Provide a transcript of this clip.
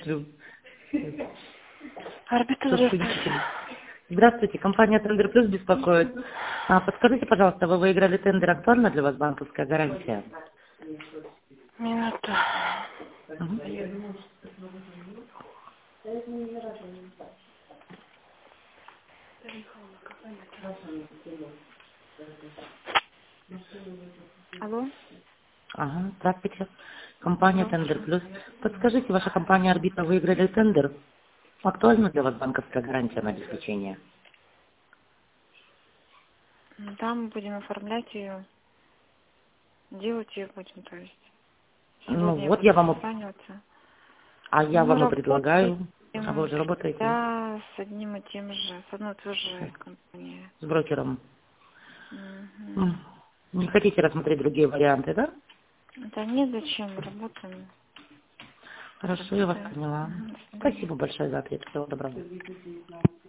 смотрю. Орбита, Тут здравствуйте. сидите. Здравствуйте, компания Тендер Плюс беспокоит. Подскажите, пожалуйста, вы выиграли тендер, актуальна для вас банковская гарантия? Минуту. Мгм. Алло? Ага, здравствуйте. Компания Тендер Здравствуйте. Плюс. Подскажите, ваша компания Орбита выиграли тендер? Актуальна для вас банковская гарантия на обеспечение? Да, мы будем оформлять ее, делать ее будем, то есть. Ну Сегодня я вот я буду вам, созваниваться. а я Мы вам и предлагаю. А вы работаем уже работаете всегда с одним и тем же, с одной и той же компанией. с брокером? Мгм. Не хотите рассмотреть другие варианты, да? Да нет, зачем, работаем. Хорошо, я вас Работаем. поняла. Мгм, до свидания. Спасибо большое за ответ. Всего доброго.